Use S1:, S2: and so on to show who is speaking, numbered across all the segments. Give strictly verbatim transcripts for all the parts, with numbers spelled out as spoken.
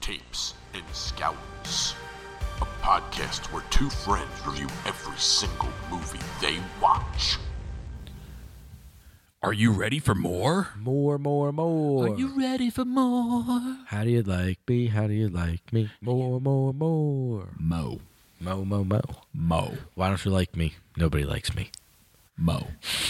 S1: Tapes and Scouts, a podcast where two friends review every single movie they watch.
S2: Are you ready for more?
S3: More, more, more.
S2: Are you ready for more?
S3: How do you like me? How do you like me? More, more, more.
S2: Mo.
S3: Mo, mo, mo.
S2: Mo.
S3: Why don't you like me? Nobody likes me.
S2: Mo.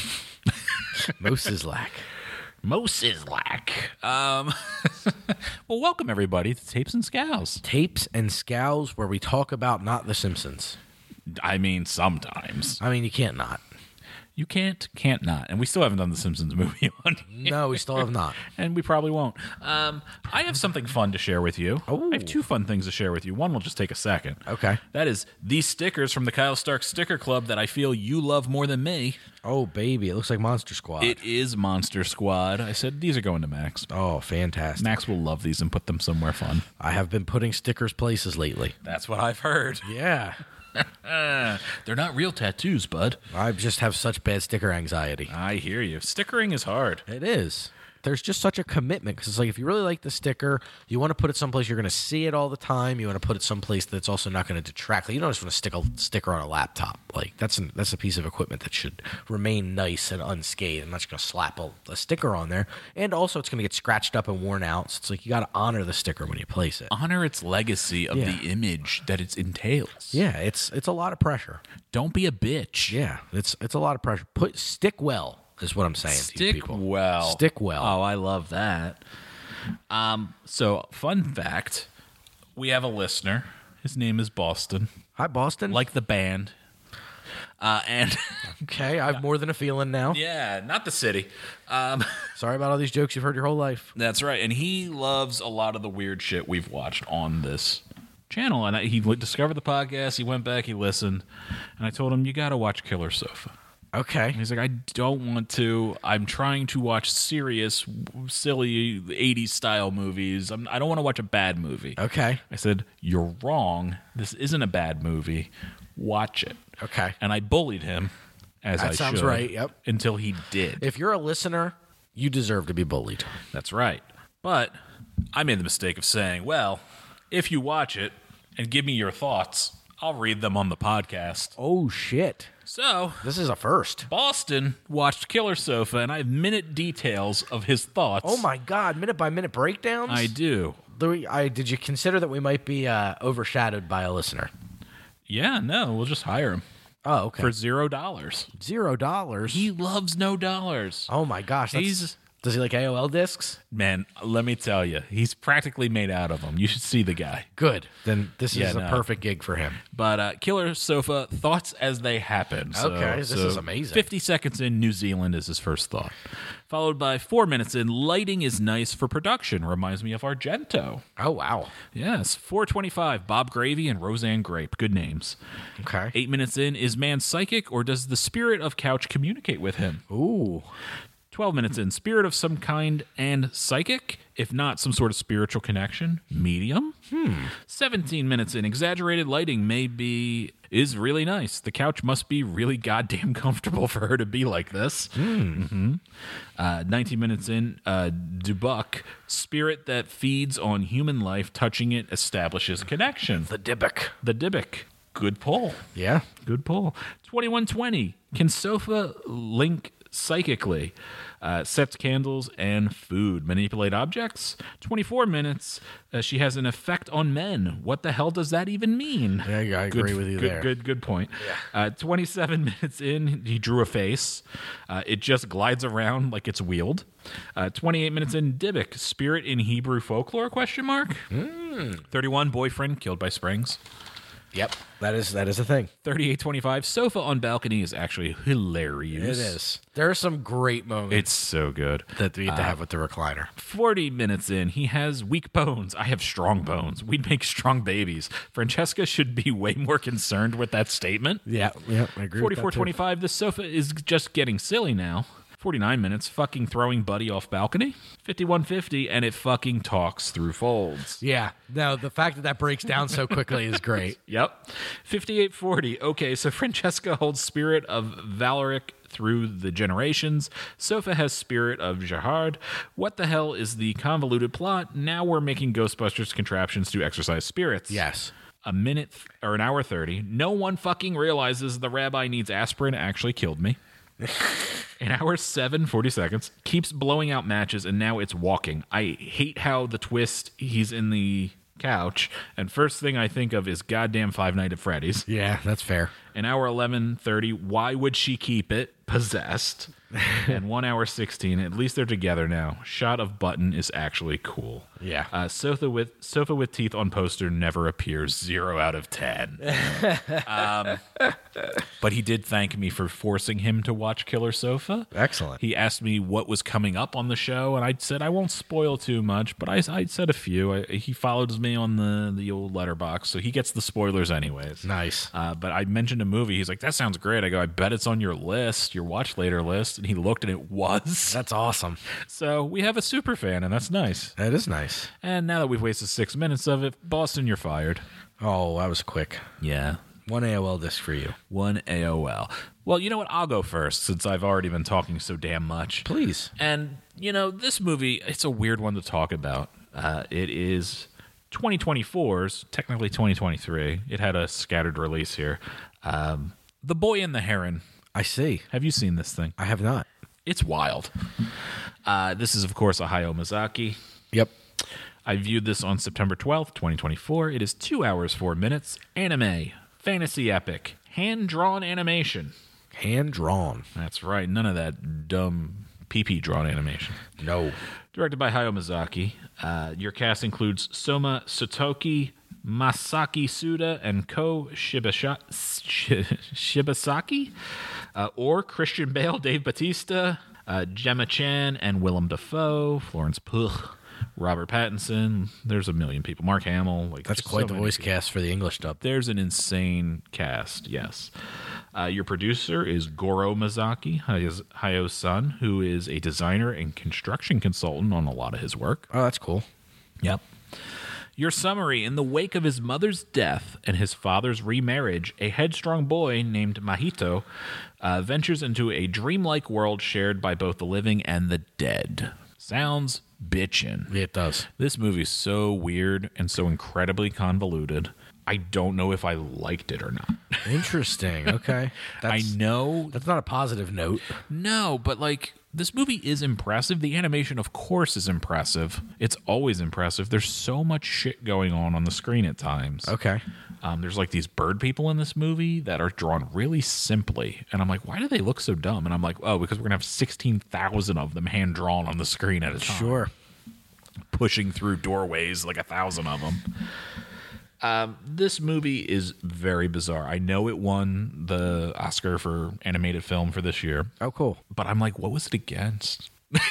S3: Mo Sislak.
S2: Mo Sislak. Um, well, welcome everybody to Tapes and Scows.
S3: Tapes and Scows, where we talk about not The Simpsons.
S2: I mean, sometimes.
S3: I mean, you can't not.
S2: You can't, can't not. And we still haven't done the Simpsons movie on here.
S3: No, we still have not.
S2: And we probably won't. Um, I have something fun to share with you.
S3: Oh.
S2: I have two fun things to share with you. One will just take a second.
S3: Okay.
S2: That is these stickers from the Kyle Stark Sticker Club that I feel you love more than me.
S3: Oh, baby. It looks like Monster Squad.
S2: It is Monster Squad. I said these are going to Max.
S3: Oh, fantastic.
S2: Max will love these and put them somewhere fun.
S3: I have been putting stickers places lately.
S2: That's what I've heard.
S3: Yeah.
S2: Uh, they're not real tattoos, bud.
S3: I just have such bad sticker anxiety.
S2: I hear you. Stickering is hard.
S3: It is. There's just such a commitment because it's like if you really like the sticker, you want to put it someplace you're going to see it all the time. You want to put it someplace that's also not going to detract. Like, you don't just want to stick a sticker on a laptop. Like that's an, that's a piece of equipment that should remain nice and unscathed. I'm not just going to slap a, a sticker on there. And also, it's going to get scratched up and worn out. So it's like you got to honor the sticker when you place it.
S2: Honor its legacy of
S3: Yeah.
S2: the image that it entails.
S3: Yeah, it's it's a lot of pressure.
S2: Don't be a bitch.
S3: Yeah, it's it's a lot of pressure. Put stick well. Is what I'm saying to you
S2: Stick
S3: people.
S2: well.
S3: Stick well.
S2: Oh, I love that. Um, so, fun fact, we have a listener. His name is Boston,
S3: Hi, Boston.
S2: like the band. Uh, and
S3: okay, I have more than a feeling now.
S2: yeah, not the city. Um,
S3: Sorry about all these jokes you've heard your whole life.
S2: that's right. And he loves a lot of the weird shit we've watched on this channel. And I, he discovered the podcast. He went back. He listened. And I told him, you got to watch Killer Sofa.
S3: Okay.
S2: He's like, I don't want to. I'm trying to watch serious, silly eighties style movies. I'm, I don't want to watch a bad movie.
S3: Okay.
S2: I said, you're wrong. This isn't a bad movie. Watch it.
S3: Okay.
S2: And I bullied him, as
S3: That
S2: I
S3: sounds
S2: should,
S3: right, yep.
S2: until he did.
S3: If you're a listener, you deserve to be bullied.
S2: That's right. But I made the mistake of saying, well, if you watch it and give me your thoughts, I'll read them on the podcast.
S3: Oh, shit.
S2: So
S3: This is a first.
S2: Boston watched Killer Sofa, and I have minute details of his thoughts.
S3: Oh, my God. Minute by minute breakdowns?
S2: I do.
S3: Do we- I, did you consider that we might be uh, overshadowed by a listener?
S2: Yeah, no, we'll just hire him
S3: Oh, okay.
S2: for zero dollars.
S3: Zero dollars?
S2: He loves no dollars.
S3: Oh, my gosh. That's,
S2: He's
S3: does he like A O L discs?
S2: man. Let me tell you, he's practically made out of them. You should see the guy.
S3: Good. Then this
S2: Yeah,
S3: is a
S2: no.
S3: perfect gig for him.
S2: But uh, Killer Sofa thoughts as they happen. So,
S3: Okay, this
S2: so
S3: is amazing.
S2: Fifty seconds in, New Zealand is his first thought, followed by four minutes in. Lighting is nice for production. Reminds me of Argento.
S3: Oh, wow.
S2: Yes, four twenty-five. Bob Gravy and Roseanne Grape. Good names.
S3: Okay.
S2: Eight minutes in, is man psychic or does the spirit of Couch communicate with him?
S3: Ooh.
S2: twelve minutes in, spirit of some kind and psychic, if not some sort of spiritual connection, medium. Hmm. seventeen minutes in, exaggerated lighting may be, is really nice. The couch must be really goddamn comfortable for her to be like this. Mm-hmm. Uh, nineteen minutes in, uh, Dubuck, spirit that feeds on human life, touching it establishes connection.
S3: The Dybbuk.
S2: The Dybbuk. Good pull.
S3: Yeah.
S2: Good pull. twenty-one twenty. Can Sofa link psychically? Uh, sets candles and food. Manipulate objects. twenty-four minutes. Uh, she has an effect on men. What the hell does that even mean?
S3: Yeah, I agree
S2: good,
S3: with you
S2: good,
S3: there.
S2: Good, good point. Uh, twenty-seven minutes in, he drew a face. Uh, it just glides around like it's wheeled. Uh, twenty-eight minutes in, Dybbuk. Spirit in Hebrew folklore, question mark?
S3: Mm.
S2: thirty-one, boyfriend killed by springs.
S3: Yep. That is that is a thing.
S2: thirty-eight twenty-five, sofa on balcony is actually hilarious.
S3: It is. There are some great moments
S2: It's so good.
S3: that we get to have with the recliner.
S2: forty minutes in, he has weak bones. I have strong bones. We'd make strong babies. Francesca should be way more concerned with that statement.
S3: Yeah. Yeah. I agree.
S2: forty-four twenty-five, the sofa is just getting silly now. forty-nine minutes, fucking throwing Buddy off balcony. fifty-one fifty, and it fucking talks through folds.
S3: Yeah. No, the fact that that breaks down so quickly is great.
S2: Yep. fifty-eight forty. Okay, so Francesca holds spirit of Valeric through the generations. Sofa has spirit of Jahard. What the hell is the convoluted plot? Now we're making Ghostbusters contraptions to exercise spirits.
S3: Yes.
S2: A minute th- or an hour thirty. No one fucking realizes the rabbi needs aspirin actually killed me. An hour seven, forty seconds. Keeps blowing out matches, and now it's walking. I hate how the twist, he's in the couch, and first thing I think of is goddamn Five Nights at Freddy's.
S3: Yeah, that's fair.
S2: An hour eleven thirty. Why would she keep it? Possessed. And one hour sixteen. At least they're together now. Shot of Button is actually cool.
S3: Yeah.
S2: Uh, sofa with sofa with teeth on poster never appears. Zero out of ten. um, but he did thank me for forcing him to watch Killer Sofa.
S3: Excellent.
S2: He asked me what was coming up on the show, and I said I won't spoil too much, but I, I said a few. I, he follows me on the the old letterbox, so he gets the spoilers anyways.
S3: Nice.
S2: Uh, but I mentioned a movie. He's like, "That sounds great." I go, "I bet it's on your list, your watch later list." And he looked, and it was.
S3: That's awesome.
S2: So we have a super fan, and that's nice.
S3: That is nice.
S2: And now that we've wasted six minutes of it, Boston, you're fired.
S3: Oh, that was quick.
S2: Yeah.
S3: One A O L disc for you.
S2: One A O L. Well, you know what? I'll go first since I've already been talking so damn much.
S3: Please.
S2: And, you know, this movie, it's a weird one to talk about. Uh, it is twenty twenty-four's, technically twenty twenty-three. It had a scattered release here. Um, The Boy and the Heron.
S3: I see.
S2: Have you seen this thing?
S3: I have not.
S2: It's wild. Uh, this is, of course, a Hayao Miyazaki.
S3: Yep.
S2: I viewed this on September twelfth, twenty twenty-four. It is two hours, four minutes. Anime. Fantasy epic. Hand-drawn animation.
S3: Hand drawn.
S2: That's right. None of that dumb P P drawn animation.
S3: No.
S2: Directed by Hayao Miyazaki. Uh, your cast includes Soma Sotoki, Masaki Suda, and Ko Shibasha- Sh- Shibasaki, uh, or Christian Bale, Dave Bautista, uh, Gemma Chan, and Willem Dafoe, Florence Pugh, Robert Pattinson. There's a million people. Mark Hamill. Like
S3: That's
S2: just
S3: quite
S2: so
S3: the
S2: many
S3: voice
S2: people.
S3: cast for the English dub.
S2: There's an insane cast, yes. Uh, your producer is Goro Miyazaki, Hayao- Hayao's son, who is a designer and construction consultant on a lot of his work.
S3: Oh, that's cool.
S2: Yep. Your summary: in the wake of his mother's death and his father's remarriage, a headstrong boy named Mahito uh, ventures into a dreamlike world shared by both the living and the dead. Sounds bitchin'.
S3: It does.
S2: This movie's so weird and so incredibly convoluted. I don't know if I liked it or not.
S3: Interesting. Okay. That's,
S2: I know.
S3: that's not a positive note.
S2: No, but like, this movie is impressive. The animation, of course, is impressive. It's always impressive. There's so much shit going on on the screen at times.
S3: Okay.
S2: Um, there's like these bird people in this movie that are drawn really simply. And I'm like, why do they look so dumb? And I'm like, oh, because we're going to have sixteen thousand of them hand drawn on the screen at a time.
S3: Sure.
S2: Pushing through doorways, like a thousand of them. Um, this movie is very bizarre. I know it won the Oscar for animated film for this year,
S3: Oh, cool.
S2: but I'm like, what was it against?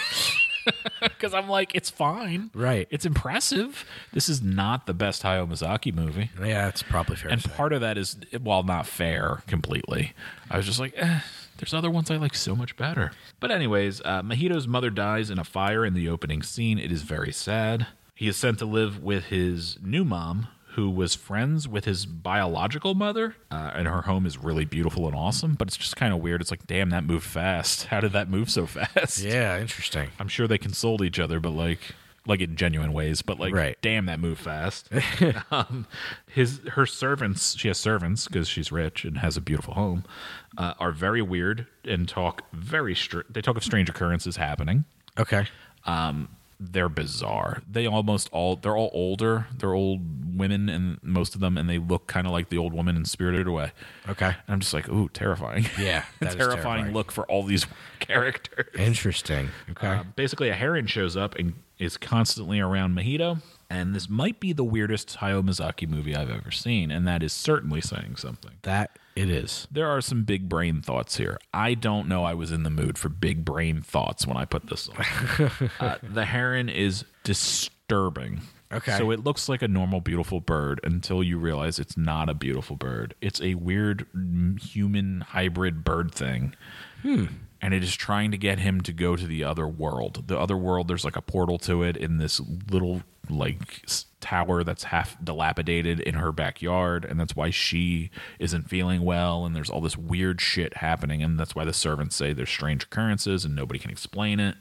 S2: Because I'm like, it's fine.
S3: Right.
S2: It's impressive. This is not the best Hayao Miyazaki movie.
S3: Yeah, it's probably fair
S2: And
S3: to say.
S2: part of that is, while not fair completely, I was just like, eh, there's other ones I like so much better. But anyways, uh, Mahito's mother dies in a fire in the opening scene. It is very sad. He is sent to live with his new mom, who was friends with his biological mother, uh, and her home is really beautiful and awesome, but it's just kind of weird. It's like, damn, that moved fast. How did that move so fast?
S3: Yeah, interesting.
S2: I'm sure they consoled each other, but like, like in genuine ways, but like,
S3: Right.
S2: damn, that moved fast. um, his, her servants, she has servants because she's rich and has a beautiful home, uh, are very weird and talk very, str- they talk of strange occurrences happening.
S3: Okay.
S2: They're bizarre. They almost all they're all older. They're old women, and most of them, and they look kind of like the old woman in Spirited Away.
S3: Okay.
S2: And I'm just like, ooh, terrifying.
S3: Yeah, that is
S2: terrifying,
S3: terrifying.
S2: look for all these characters.
S3: Interesting. Okay.
S2: Uh, basically, a heron shows up and is constantly around Mahito, and this might be the weirdest Hayao Miyazaki movie I've ever seen, and that is certainly saying something.
S3: that it is.
S2: There are some big brain thoughts here. I don't know I was in the mood for big brain thoughts when I put this on. uh, the heron is disturbing.
S3: Okay.
S2: So it looks like a normal, beautiful bird until you realize it's not a beautiful bird. It's a weird mm, human hybrid bird thing. Hmm. and it is trying to get him to go to the other world. The other world, there's like a portal to it in this little like s- tower that's half dilapidated in her backyard, and that's why she isn't feeling well, and there's all this weird shit happening, and that's why the servants say there's strange occurrences and nobody can explain it.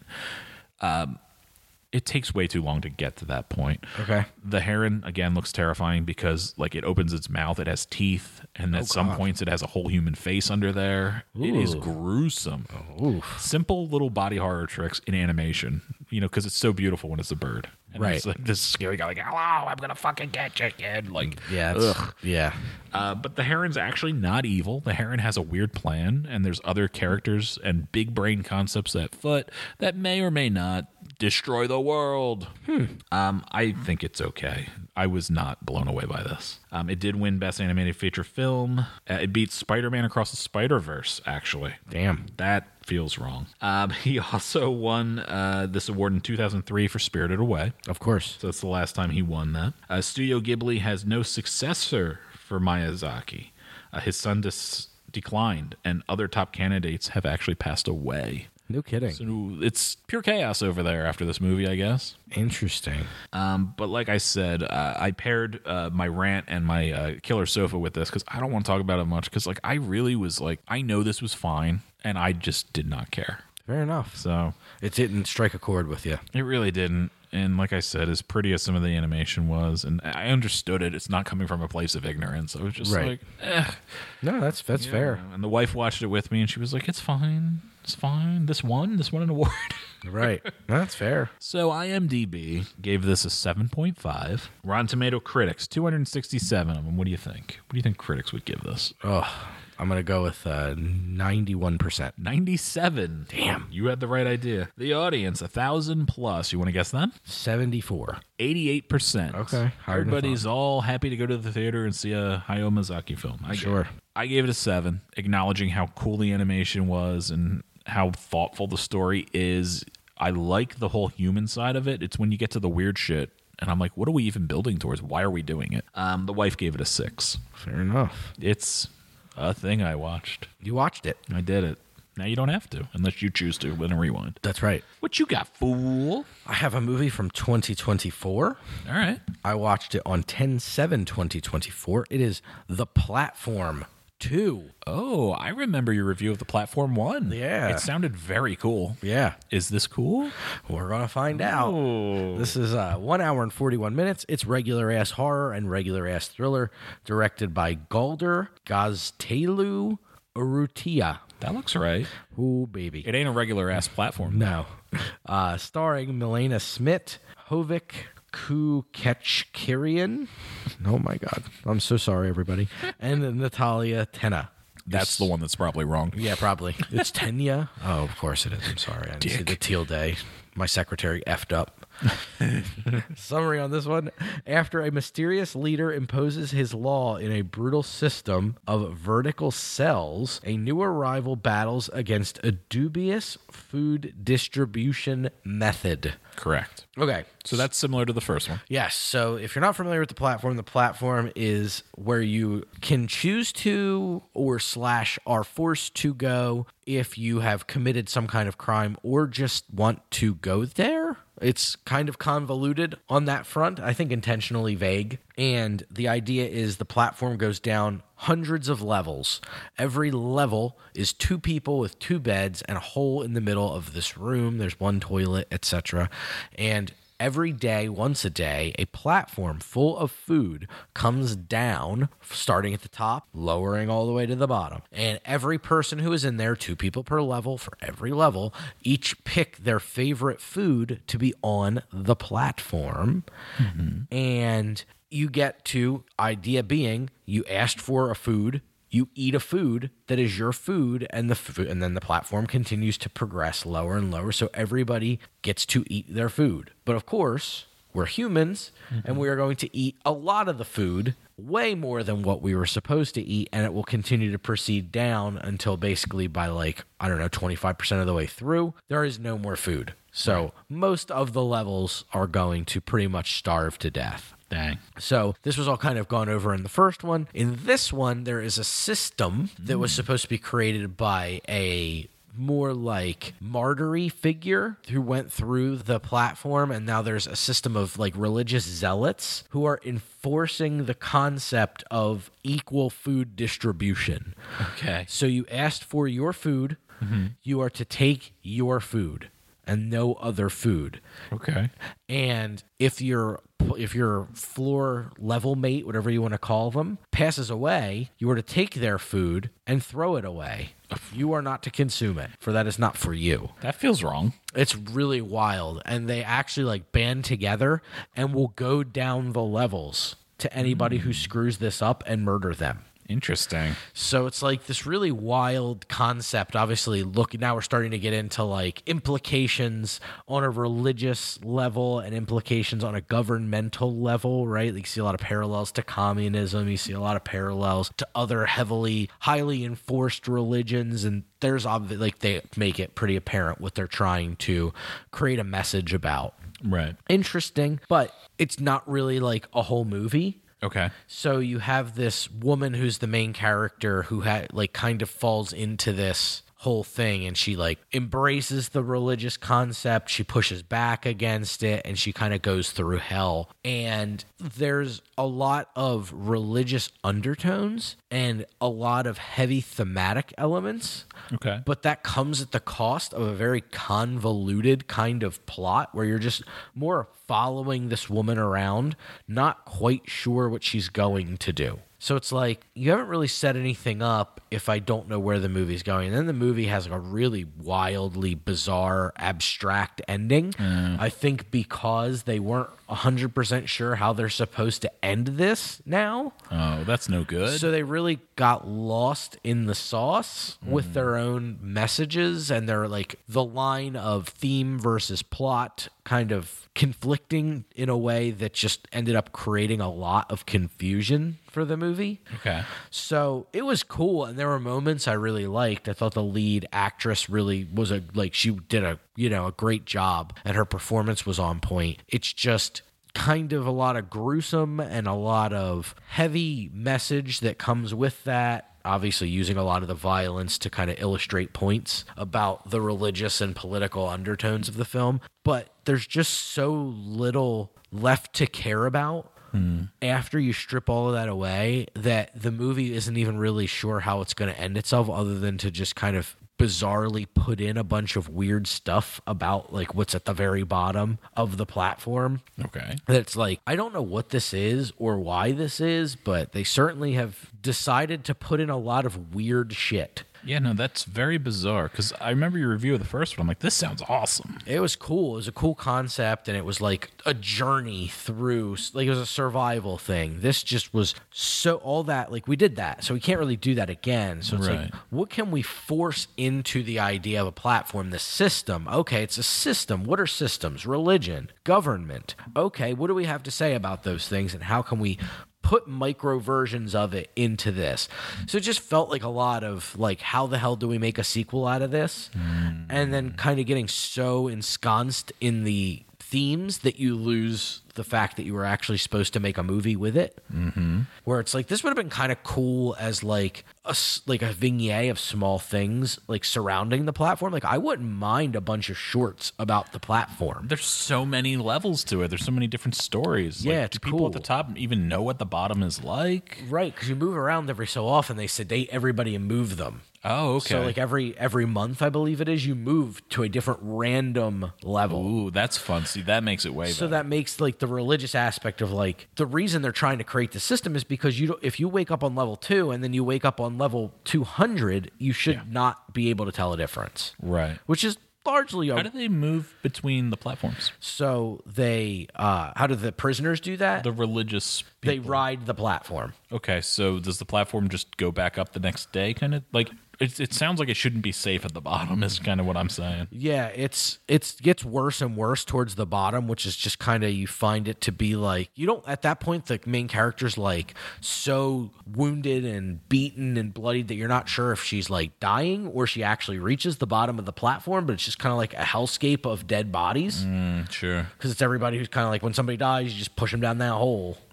S2: Um, it takes way too long to get to that point.
S3: Okay.
S2: The heron, again, looks terrifying because like it opens its mouth, it has teeth, and at
S3: Oh,
S2: some
S3: God.
S2: points it has a whole human face under there. It is
S3: Ooh.
S2: gruesome.
S3: Oof.
S2: Simple little body horror tricks in animation, you know, because it's so beautiful when it's a bird. And
S3: Right.
S2: It's like this scary guy, like, hello, I'm going to fucking get you, kid. Like,
S3: Yeah. It's,
S2: ugh.
S3: yeah.
S2: Uh, but the heron's actually not evil. The heron has a weird plan, and there's other characters and big brain concepts at foot that may or may not destroy the world. Hmm. Um, I think it's okay. I was not blown away by this. Um, it did win Best Animated Feature Film. Uh, it beat Spider-Man Across the Spider-Verse, actually.
S3: Damn.
S2: That feels wrong. Um, he also won uh, this award in two thousand three for Spirited Away.
S3: Of course.
S2: So that's the last time he won that. Uh, Studio Ghibli has no successor for Miyazaki. Uh, his son dis- declined, and other top candidates have actually passed away.
S3: No kidding.
S2: So it's pure chaos over there after this movie, I guess.
S3: Interesting.
S2: Um, but like I said, uh, I paired uh, my rant and my uh, killer sofa with this because I don't want to talk about it much because like I really was like, I know this was fine, and I just did not care.
S3: Fair enough.
S2: So
S3: It didn't strike a chord with you.
S2: it really didn't. And like I said, as pretty as some of the animation was, and I understood it, it's not coming from a place of ignorance. I was just
S3: Right.
S2: like, eh.
S3: No, that's that's fair.
S2: And the wife watched it with me, and she was like, it's fine. It's fine. This won. This won an award.
S3: Right. No, that's fair.
S2: So IMDb gave this a seven point five. Rotten Tomato critics, two hundred sixty-seven of them. What do you think? What do you think critics would give this?
S3: Oh, I'm going to go with uh, ninety-one percent.
S2: ninety-seven. Damn. You had the right idea. The audience, one thousand plus. You want to guess that?
S3: seventy-four.
S2: eighty-eight percent.
S3: Okay, higher than I
S2: Everybody's all happy to go to the theater and see a Hayao Miyazaki film. I
S3: Sure.
S2: I gave it a seven, acknowledging how cool the animation was and how thoughtful the story is. I like the whole human side of it. It's when you get to the weird shit, and I'm like, what are we even building towards? Why are we doing it? Um, the wife gave it a six.
S3: Fair enough.
S2: It's a thing I watched.
S3: You watched it.
S2: I did it. Now you don't have to, unless you choose to, with a rewind.
S3: That's right.
S2: What you got, fool?
S3: I have a movie from twenty twenty-four.
S2: All right.
S3: I watched it on ten seven twenty twenty-four. It is The Platform two.
S2: Oh, I remember your review of the Platform One.
S3: Yeah.
S2: It sounded very cool.
S3: Yeah.
S2: Is this cool?
S3: We're going to find out. This is uh, one hour and forty-one minutes. It's regular ass horror and regular ass thriller, directed by Galder Gaztelu Urrutia.
S2: That looks right.
S3: Ooh, baby.
S2: It ain't a regular ass platform.
S3: No. Uh, starring Milena Smith, Hovik Kukechkirian. Oh my God. I'm so sorry, everybody. And Natalia Tena.
S2: That's the one that's probably wrong.
S3: Yeah, probably. It's Tenya. Oh, of course it is. I'm sorry. I didn't see the teal day. My secretary effed up. Summary on this one. After a mysterious leader imposes his law in a brutal system of vertical cells, a new arrival battles against a dubious food distribution method.
S2: Correct.
S3: Okay.
S2: So that's similar to the first one.
S3: Yes. So if you're not familiar with the platform, the platform is where you can choose to or slash are forced to go if you have committed some kind of crime or just want to go there. It's kind of convoluted on that front, I think intentionally vague. And the idea is the platform goes down hundreds of levels. Every level is two people with two beds and a hole in the middle of this room. There's one toilet, et cetera. And every day, once a day, a platform full of food comes down, starting at the top, lowering all the way to the bottom. And every person who is in there, two people per level for every level, each pick their favorite food to be on the platform. Mm-hmm. And you get to, idea being, you asked for a food, you eat a food that is your food, and the food, and then the platform continues to progress lower and lower, so everybody gets to eat their food. But of course, we're humans, mm-hmm. and we are going to eat a lot of the food, way more than what we were supposed to eat, and it will continue to proceed down until basically by like, I don't know, twenty-five percent of the way through, there is no more food. So right. Most of the levels are going to pretty much starve to death.
S2: Dang.
S3: So this was all kind of gone over in the first one. In this one, there is a system that was supposed to be created by a more like martyry figure who went through the platform, and now there's a system of like religious zealots who are enforcing the concept of equal food distribution.
S2: Okay.
S3: So you asked for your food, mm-hmm. you are to take your food and no other food.
S2: Okay.
S3: And if your if your floor level mate, whatever you want to call them, passes away, you are to take their food and throw it away. You are not to consume it, for that is not for you.
S2: That feels wrong.
S3: It's really wild. And they actually like band together and will go down the levels to anybody mm. who screws this up and murder them.
S2: Interesting.
S3: So it's like this really wild concept. Obviously, look, now we're starting to get into like implications on a religious level and implications on a governmental level, right? Like you see a lot of parallels to communism. You see a lot of parallels to other heavily, highly enforced religions. And there's obviously, like, they make it pretty apparent what they're trying to create a message about.
S2: Right.
S3: Interesting, but it's not really like a whole movie.
S2: Okay.
S3: So you have this woman who's the main character who ha- like kind of falls into this whole thing, and she like embraces the religious concept, she pushes back against it, and she kind of goes through hell. And there's a lot of religious undertones and a lot of heavy thematic elements.
S2: Okay.
S3: But that comes at the cost of a very convoluted kind of plot where you're just more following this woman around, not quite sure what she's going to do. So it's like, you haven't really set anything up if I don't know where the movie's going. And then the movie has like a really wildly bizarre, abstract ending. Mm. I think because they weren't one hundred percent sure how they're supposed to end this now.
S2: Oh, that's no good.
S3: So they really got lost in the sauce mm. with their own messages, and they're like the line of theme versus plot kind of conflicting in a way that just ended up creating a lot of confusion for the movie.
S2: Okay.
S3: So it was cool, and there were moments I really liked. I thought the lead actress really was a, like, she did a, you know, a great job, and her performance was on point. It's just kind of a lot of gruesome and a lot of heavy message that comes with that. Obviously using a lot of the violence to kind of illustrate points about the religious and political undertones of the film. But there's just so little left to care about hmm. after you strip all of that away that the movie isn't even really sure how it's going to end itself, other than to just kind of bizarrely put in a bunch of weird stuff about like what's at the very bottom of the platform.
S2: Okay.
S3: That's like, I don't know what this is or why this is, but they certainly have decided to put in a lot of weird shit.
S2: Yeah, no, that's very bizarre, because I remember your review of the first one. I'm like, this sounds awesome.
S3: It was cool. It was a cool concept, and it was like a journey through, like it was a survival thing. This just was so, all that, like we did that, so we can't really do that again. So it's
S2: right.
S3: like, what can we force into the idea of a platform, the system? Okay, it's a system. What are systems? Religion, government. Okay, what do we have to say about those things, and how can we put micro versions of it into this? So it just felt like a lot of like, how the hell do we make a sequel out of this? Mm. And then kind of getting so ensconced in the themes that you lose the fact that you were actually supposed to make a movie with it. Mm-hmm. Where it's like, this would have been kind of cool as like a, like a vignette of small things like surrounding the platform. Like, I wouldn't mind a bunch of shorts about the platform.
S2: There's so many levels to it. There's so many different stories.
S3: Yeah,
S2: like,
S3: it's
S2: do people
S3: cool.
S2: at the top even know what the bottom is like?
S3: Right, because you move around every so often. They sedate everybody and move them.
S2: Oh, okay.
S3: So like every every month, I believe it is, you move to a different random level.
S2: Ooh, that's fun. See, that makes it way better.
S3: So that makes like the religious aspect of like, the reason they're trying to create the system is because you don't, if you wake up on level two and then you wake up on level two hundred, you should yeah. not be able to tell a difference.
S2: Right.
S3: Which is largely a,
S2: how do they move between the platforms?
S3: So they uh how do the prisoners do that?
S2: The religious people.
S3: They ride the platform.
S2: Okay, so does the platform just go back up the next day, kind of like? It, it sounds like it shouldn't be safe at the bottom is kind of what I'm saying.
S3: Yeah, it's it's gets worse and worse towards the bottom, which is just kind of, you find it to be like, you don't, at that point, the main character's like so wounded and beaten and bloodied that you're not sure if she's like dying or she actually reaches the bottom of the platform, but it's just kind of like a hellscape of dead bodies.
S2: Mm, sure.
S3: Because it's everybody who's kind of like, when somebody dies, you just push them down that hole.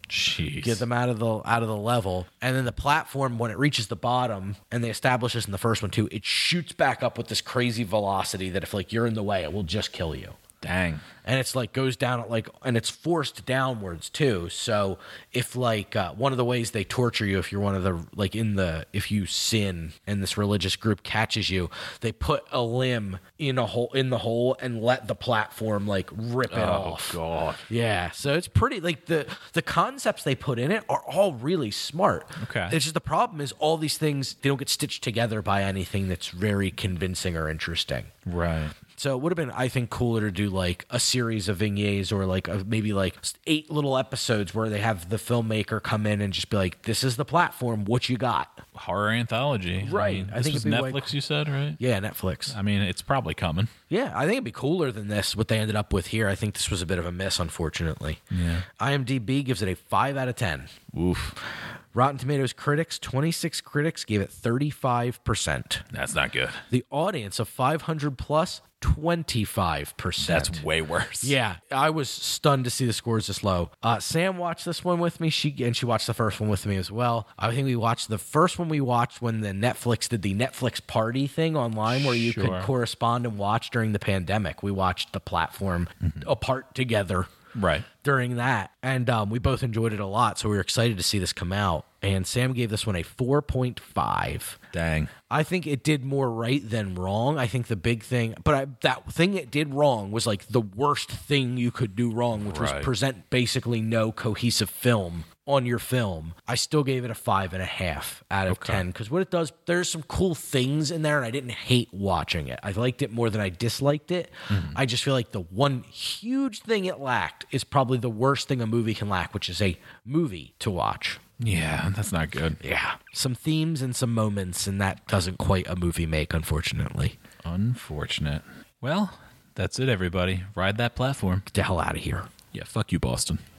S2: Jeez.
S3: get them out of the out of the level, and then the platform, when it reaches the bottom, and they establish this in the first one too, it shoots back up with this crazy velocity that if like you're in the way, it will just kill you.
S2: Dang.
S3: And it's like goes down at like, and it's forced downwards too. So if like uh, one of the ways they torture you, if you're one of the like in the if you sin and this religious group catches you, they put a limb in a hole in the hole and let the platform like rip it
S2: Oh,
S3: off.
S2: God.
S3: Yeah, so it's pretty like the the concepts they put in it are all really smart.
S2: Okay.
S3: It's just the problem is all these things they don't get stitched together by anything that's very convincing or interesting.
S2: Right.
S3: So it would have been, I think, cooler to do like a series of vignettes or like a, maybe like eight little episodes where they have the filmmaker come in and just be like, "This is the platform. What you got?"
S2: Horror anthology.
S3: Right.
S2: I, mean,
S3: I
S2: this
S3: think
S2: was
S3: it'd be way-
S2: Netflix, you said, right?
S3: Yeah, Netflix.
S2: I mean, it's probably coming.
S3: Yeah, I think it'd be cooler than this. What they ended up with here, I think this was a bit of a miss, unfortunately.
S2: Yeah.
S3: IMDb gives it a five out of ten.
S2: Oof.
S3: Rotten Tomatoes critics, twenty-six critics gave it thirty-five percent.
S2: That's not good.
S3: The audience of five hundred plus, twenty-five percent.
S2: That's way worse.
S3: Yeah, I was stunned to see the scores this low. Uh, Sam watched this one with me. She and she watched the first one with me as well. I think we watched the first one we watched when the Netflix did the Netflix party thing online where you
S2: Sure.
S3: could correspond and watch during the pandemic. We watched the platform apart together
S2: Right.
S3: during that, and um, we both enjoyed it a lot. So we were excited to see this come out. And Sam gave this one a four point five.
S2: Dang.
S3: I think it did more right than wrong. I think the big thing, but I, that thing it did wrong was like the worst thing you could do wrong, which
S2: Right.
S3: was present basically no cohesive film on your film. I still gave it a five and a half out of
S2: Okay.
S3: ten because what it does, there's some cool things in there, and I didn't hate watching it. I liked it more than I disliked it.
S2: Mm-hmm.
S3: I just feel like the one huge thing it lacked is probably the worst thing a movie can lack, which is a movie to watch.
S2: Yeah, that's not good.
S3: Yeah. Some themes and some moments, and that doesn't quite a movie make, unfortunately.
S2: Unfortunate. Well, that's it, everybody. Ride that platform.
S3: Get the hell out of here.
S2: Yeah, fuck you, Boston.